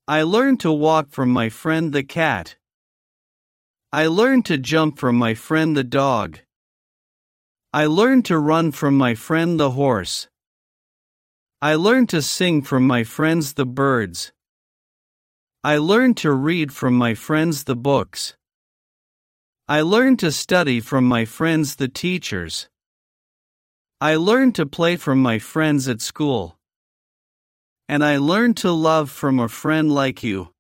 I learned to walk from my friend the cat. I learned to jump from my friend the dog. I learned to run from my friend the horse. I learned to sing from my friends the birds. I learned to read from my friends the books. I learned to study from my friends the teachers. I learned to play from my friends at school. And I learned to love from a friend like you.